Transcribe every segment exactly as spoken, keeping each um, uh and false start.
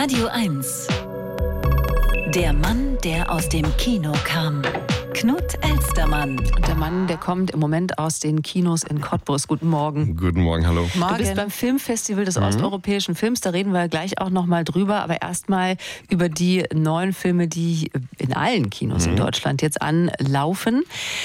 Radio eins. Der Mann, der aus dem Kino kam. Knut Elstermann. Und der Mann, der kommt im Moment aus den Kinos in Cottbus. Guten Morgen. Guten Morgen, hallo. Morgen. Du bist beim Filmfestival des mhm. osteuropäischen Films. Da reden wir gleich auch noch mal drüber. Aber erstmal über die neuen Filme, die in allen Kinos mhm. in Deutschland jetzt anlaufen.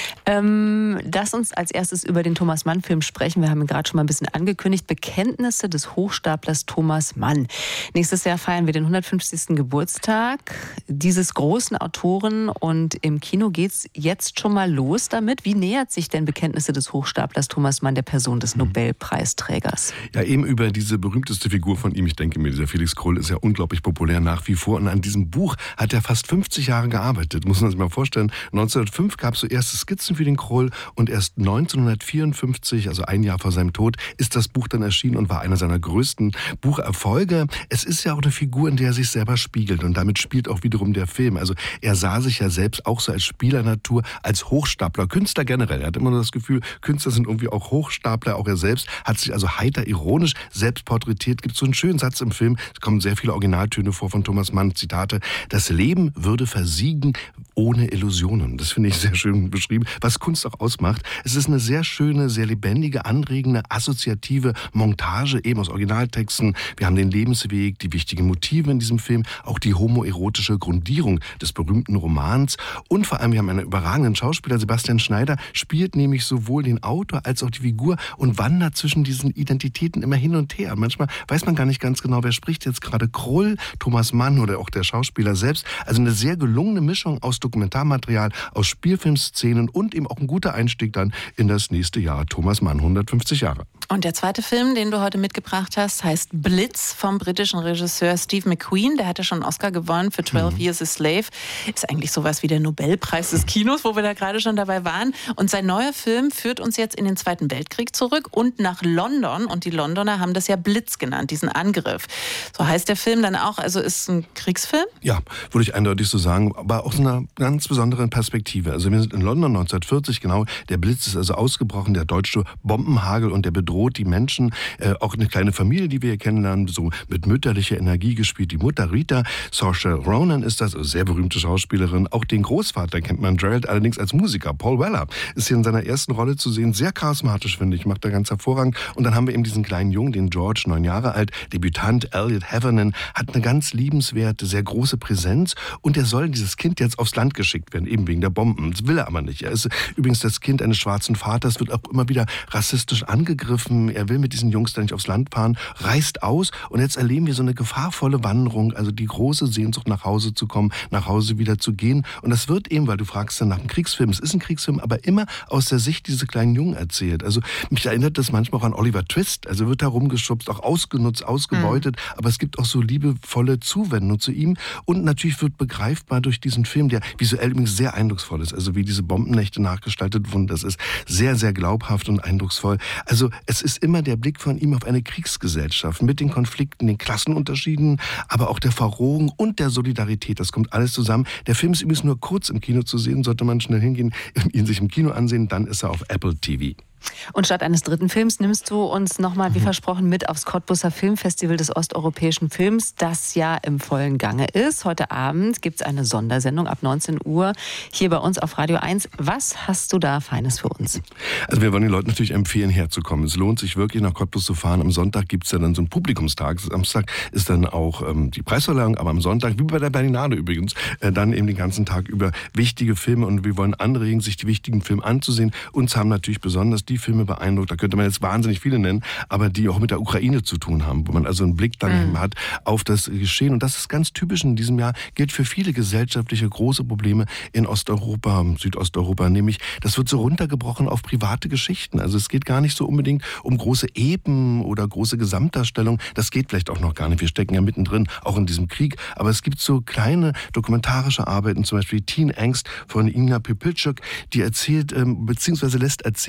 Ähm, lass uns als erstes über den Thomas Mann-Film sprechen. Wir haben ihn gerade schon mal ein bisschen angekündigt. Bekenntnisse des Hochstaplers Thomas Mann. Nächstes Jahr feiern wir den hundertfünfzigsten Geburtstag dieses großen Autoren. Und im Kino geht's jetzt schon mal los damit. Wie nähert sich denn Bekenntnisse des Hochstaplers Thomas Mann der Person des Nobelpreisträgers? Ja, eben über diese berühmteste Figur von ihm. Ich denke mir, dieser Felix Krull ist ja unglaublich populär nach wie vor. Und an diesem Buch hat er fast fünfzig Jahre gearbeitet. Muss man sich mal vorstellen. neunzehnhundertfünf gab es so erste Skizzen für den Krull und erst neunzehnhundertvierundfünfzig, also ein Jahr vor seinem Tod, ist das Buch dann erschienen und war einer seiner größten Bucherfolge. Es ist ja auch eine Figur, in der er sich selber spiegelt. Und damit spielt auch wiederum der Film. Also er sah sich ja selbst auch so als Spieler Natur, als Hochstapler, Künstler generell. Er hat immer nur das Gefühl, Künstler sind irgendwie auch Hochstapler, auch er selbst hat sich also heiter ironisch selbst porträtiert. Gibt so einen schönen Satz im Film, es kommen sehr viele Originaltöne vor von Thomas Mann, Zitate: Das Leben würde versiegen ohne Illusionen. Das finde ich sehr schön beschrieben, was Kunst auch ausmacht. Es ist eine sehr schöne, sehr lebendige, anregende, assoziative Montage eben aus Originaltexten. Wir haben den Lebensweg, die wichtigen Motive in diesem Film, auch die homoerotische Grundierung des berühmten Romans und vor allem wir haben einen überragenden Schauspieler. Sebastian Schneider spielt nämlich sowohl den Autor als auch die Figur und wandert zwischen diesen Identitäten immer hin und her. Manchmal weiß man gar nicht ganz genau, wer spricht jetzt gerade, Krull, Thomas Mann oder auch der Schauspieler selbst. Also eine sehr gelungene Mischung aus Dokumentarmaterial, aus Spielfilmszenen und eben auch ein guter Einstieg dann in das nächste Jahr. Thomas Mann, hundertfünfzig Jahre. Und der zweite Film, den du heute mitgebracht hast, heißt Blitz vom britischen Regisseur Steve McQueen. Der hatte schon einen Oscar gewonnen für zwölf mhm. Years a Slave. Ist eigentlich sowas wie der Nobelpreis des Kinos, wo wir da gerade schon dabei waren. Und sein neuer Film führt uns jetzt in den Zweiten Weltkrieg zurück und nach London. Und die Londoner haben das ja Blitz genannt, diesen Angriff. So heißt der Film dann auch, also ist es ein Kriegsfilm? Ja, würde ich eindeutig so sagen, aber aus einer ganz besonderen Perspektive. Also wir sind in London neunzehnhundertvierzig, genau. Der Blitz ist also ausgebrochen, der deutsche Bombenhagel, und der bedroht die Menschen. Äh, auch eine kleine Familie, die wir hier kennenlernen, so mit mütterlicher Energie gespielt. Die Mutter Rita, Saoirse Ronan ist das, also sehr berühmte Schauspielerin. Auch den Großvater kennt man, Gerald, allerdings als Musiker. Paul Weller ist hier in seiner ersten Rolle zu sehen. Sehr charismatisch, finde ich, macht er ganz hervorragend. Und dann haben wir eben diesen kleinen Jungen, den George, neun Jahre alt, Debütant Elliot Heffernan, hat eine ganz liebenswerte, sehr große Präsenz. Und er soll, dieses Kind, jetzt aufs Land geschickt werden, eben wegen der Bomben. Das will er aber nicht. Er ist übrigens das Kind eines schwarzen Vaters, wird auch immer wieder rassistisch angegriffen. Er will mit diesen Jungs da nicht aufs Land fahren, reist aus. Und jetzt erleben wir so eine gefahrvolle Wanderung, also die große Sehnsucht, nach Hause zu kommen, nach Hause wieder zu gehen. Und das wird eben, weil du fragst dann nach einem Kriegsfilm, es ist ein Kriegsfilm, aber immer aus der Sicht dieses kleinen Jungen erzählt. Also mich erinnert das manchmal auch an Oliver Twist. Also wird da rumgeschubst, auch ausgenutzt, ausgebeutet. Mhm. Aber es gibt auch so liebevolle Zuwendung zu ihm. Und natürlich wird begreifbar durch diesen Film, der visuell übrigens sehr eindrucksvoll ist. Also wie diese Bombennächte nachgestaltet wurden, das ist sehr, sehr glaubhaft und eindrucksvoll. Also es ist immer der Blick von ihm auf eine Kriegsgesellschaft mit den Konflikten, den Klassenunterschieden, aber auch der Verrohung und der Solidarität. Das kommt alles zusammen. Der Film ist übrigens nur kurz im Kino zu sehen, sollte man schnell hingehen, ihn sich im Kino ansehen, dann ist er auf Apple T V. Und statt eines dritten Films nimmst du uns nochmal, wie versprochen, mit aufs Cottbuser Filmfestival des osteuropäischen Films, das ja im vollen Gange ist. Heute Abend gibt es eine Sondersendung ab neunzehn Uhr hier bei uns auf Radio eins. Was hast du da Feines für uns? Also wir wollen den Leuten natürlich empfehlen, herzukommen. Es lohnt sich wirklich, nach Cottbus zu fahren. Am Sonntag gibt es ja dann so einen Publikumstag. Samstag ist dann auch ähm, die Preisverleihung, aber am Sonntag, wie bei der Berlinale übrigens, äh, dann eben den ganzen Tag über wichtige Filme. Und wir wollen anregen, sich die wichtigen Filme anzusehen. Uns haben natürlich besonders die Filme beeindruckt, da könnte man jetzt wahnsinnig viele nennen, aber die auch mit der Ukraine zu tun haben, wo man also einen Blick dann mhm. hat auf das Geschehen. Und das ist ganz typisch in diesem Jahr, gilt für viele gesellschaftliche große Probleme in Osteuropa, Südosteuropa, nämlich das wird so runtergebrochen auf private Geschichten. Also es geht gar nicht so unbedingt um große Epen oder große Gesamtdarstellung. Das geht vielleicht auch noch gar nicht. Wir stecken ja mittendrin, auch in diesem Krieg. Aber es gibt so kleine dokumentarische Arbeiten, zum Beispiel Teen Angst von Ina Pepilchuk, die erzählt, ähm, beziehungsweise lässt erzählen,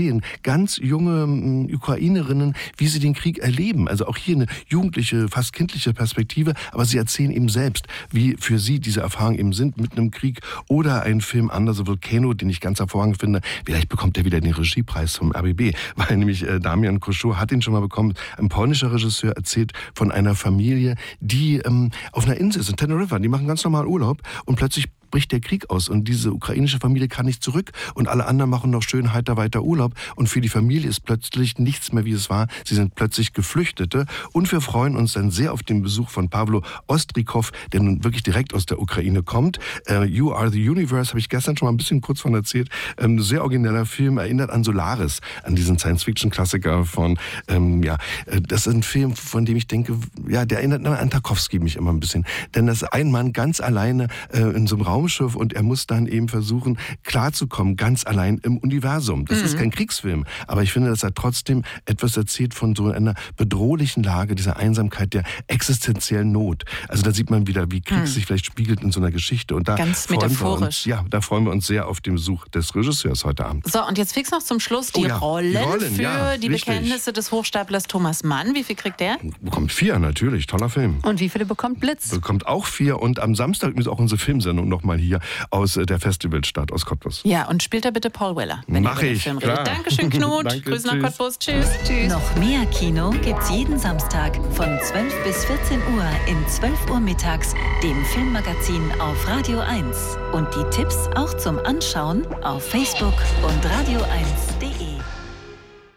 ganz junge äh, Ukrainerinnen, wie sie den Krieg erleben. Also auch hier eine jugendliche, fast kindliche Perspektive, aber sie erzählen eben selbst, wie für sie diese Erfahrungen eben sind mit einem Krieg. Oder ein Film Under the Volcano, den ich ganz hervorragend finde. Vielleicht bekommt er wieder den Regiepreis vom R B B, weil nämlich äh, Damian Kosciuszko hat ihn schon mal bekommen. Ein polnischer Regisseur erzählt von einer Familie, die ähm, auf einer Insel ist, in Teneriffa. Die machen ganz normal Urlaub und plötzlich bricht der Krieg aus und diese ukrainische Familie kann nicht zurück und alle anderen machen noch schön heiter weiter Urlaub und für die Familie ist plötzlich nichts mehr, wie es war. Sie sind plötzlich Geflüchtete und wir freuen uns dann sehr auf den Besuch von Pawlo Ostrikow, der nun wirklich direkt aus der Ukraine kommt. Uh, You Are the Universe, habe ich gestern schon mal ein bisschen kurz von erzählt. Ähm, sehr origineller Film, erinnert an Solaris, an diesen Science-Fiction-Klassiker von, ähm, ja, das ist ein Film, von dem ich denke, ja, der erinnert an Tarkovsky mich immer ein bisschen. Denn das ist ein Mann ganz alleine äh, in so einem Raum und er muss dann eben versuchen, klarzukommen, ganz allein im Universum. Das mhm. ist kein Kriegsfilm, aber ich finde, dass er trotzdem etwas erzählt von so einer bedrohlichen Lage, dieser Einsamkeit, der existenziellen Not. Also da sieht man wieder, wie Krieg mhm. sich vielleicht spiegelt in so einer Geschichte. Und da ganz metaphorisch. Uns, ja, da freuen wir uns sehr auf den Besuch des Regisseurs heute Abend. So, und jetzt fix noch zum Schluss die, oh ja, Rollen, die Rollen für ja, die richtig. Bekenntnisse des Hochstaplers Thomas Mann. Wie viel kriegt der? Bekommt vier, natürlich. Toller Film. Und wie viele bekommt Blitz? Bekommt auch vier. Und am Samstag ist auch unsere Filmsendung nochmal hier aus der Festivalstadt, aus Cottbus. Ja, und spielt da bitte Paul Weller, wenn Mach ihr über den ich, Film klar. redet. Dankeschön, Knut. Danke, Grüße nach tschüss. Cottbus. Tschüss. Tschüss. Noch mehr Kino gibt's jeden Samstag von zwölf bis vierzehn Uhr in zwölf Uhr mittags, dem Filmmagazin auf Radio eins. Und die Tipps auch zum Anschauen auf Facebook und Radio eins.